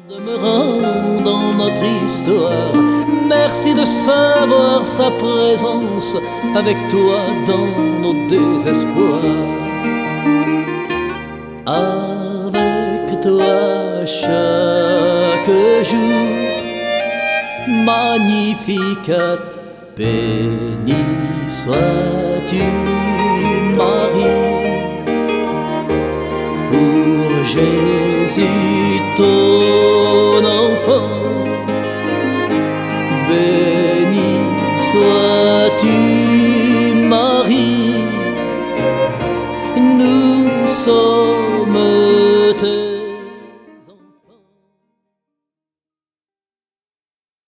Demeurant dans notre histoire, merci de savoir sa présence avec toi dans nos désespoirs. Avec toi chaque jour, Magnificat, béni sois-tu, Marie. Pour Jésus ton enfant, béni sois-tu, Marie. Nous sommes